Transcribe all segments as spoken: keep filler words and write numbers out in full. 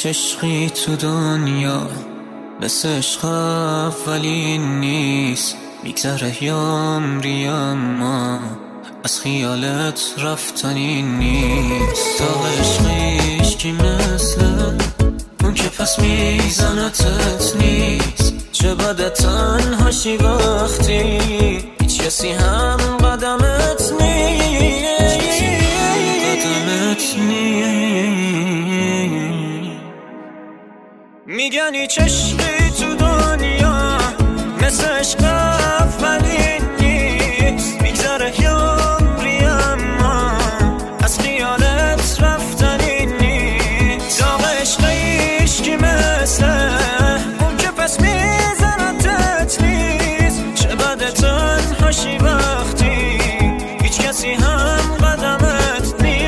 هیچ عشقی تو دنیا مثل عشق اولین نیست. میگذره یامری اما از خیالت رفتنی نیست. تا عشقیش کی مثل اون که پس میزنتت نیست. چه بده تنهاشی وقتی هیچ کسی هم قدمت نیست. قدمت نیست. میگن هیچ عشقی تو دنیا مثل عشق اولین نیست. میگذره یامری اما از خیالت رفتنی نیست. داغ عشقیش کی مثل اون که پس میزنتت نیست. چه بده تنهاشی وقتی هیچ کسی هم قدمت نیست.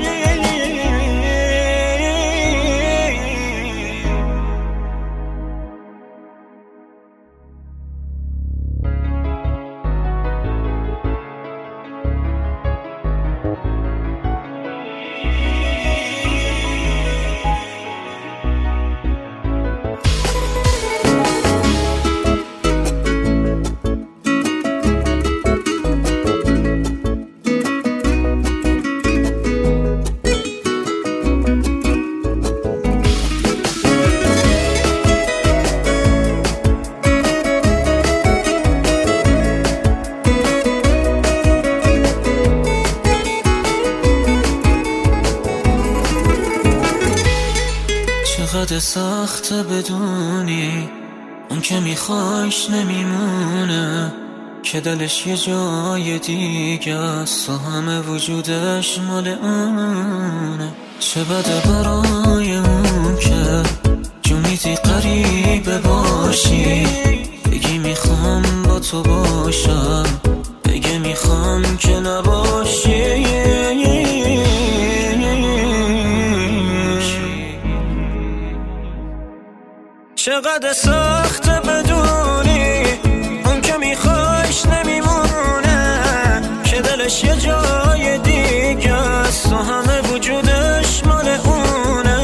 چقدر سخته بدونی اون که میخوایش نمیمونه، که دلش یه جای دیگه است و همه وجودش مال اونه. چه بده برای اون که جونیتی قریبه باشی، بگی میخوام با تو باشم، بگی میخوام که نباشی. چقدر سخته بدونی اون که میخوایش نمیمونه، که دلش یه جای دیگه است و همه وجودش مال اونه.